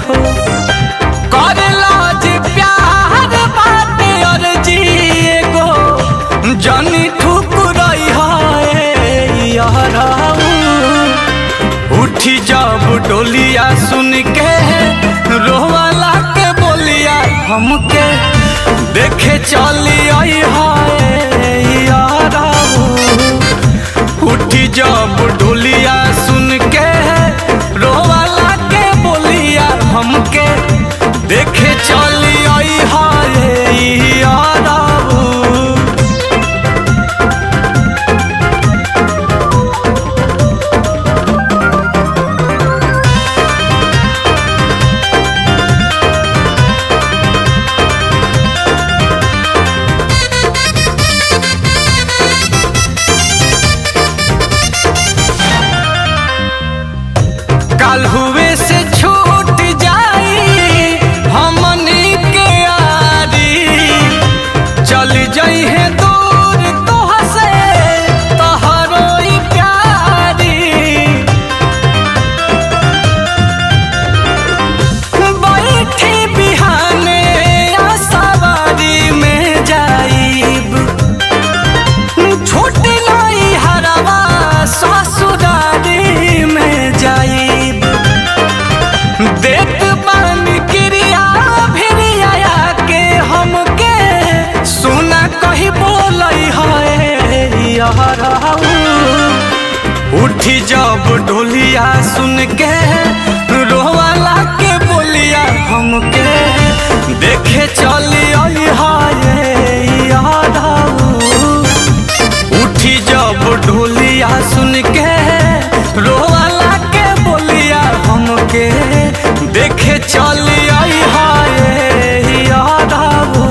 हो करेला जे प्यार बाटे और जिए गो जानी ठुकराई है याराऊ। उठी जब डोलिया सुन के रोवाला के बोलिया हमके देखे चली आई है याराऊ। उठी जब डोलिया सुन के रोवाला के बोलिया हमके देखे चली आई है याराऊ। काल हुए से छूट जाई हमनी के यारी चल जाई है दूर तोह से तोहरो ही प्यारी। बैठी बिहाने सवारी में जाईब छूट लाई हरवा ससुरारी में जाईब। देख बन क्रिया भिरिया के हमके सुना कही बोलई है याराऊ। उठी जब डोलिया सुन के रोवाला के बोलिया हमके देखे चली आई है याराऊ। उठी जब डोलिया सुन के रोवाला के बोलिया हमके देखे चली आई है याराऊ।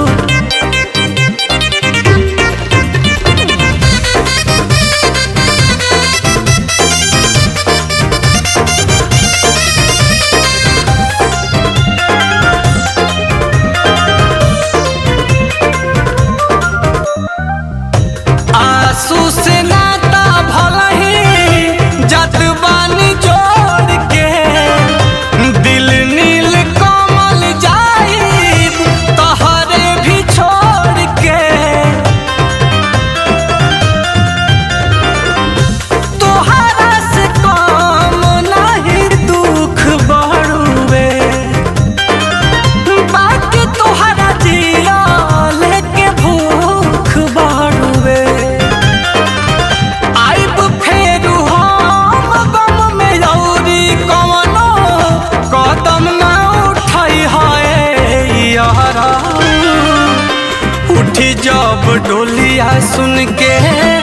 आंसू से नाता भला ही जत बानी जोड़ के दिल नील कमल जाईब तोहरे भी छोड़ के। तोहरा से कम नहीं दुख बढ़ुए बाकी तोहरा जिया लेके भूख बढ़ुए। आइब फेरू हम गम में लौरी कवनो कदम ना उठाई है याराऊ। उठी जब डोलिया सुन के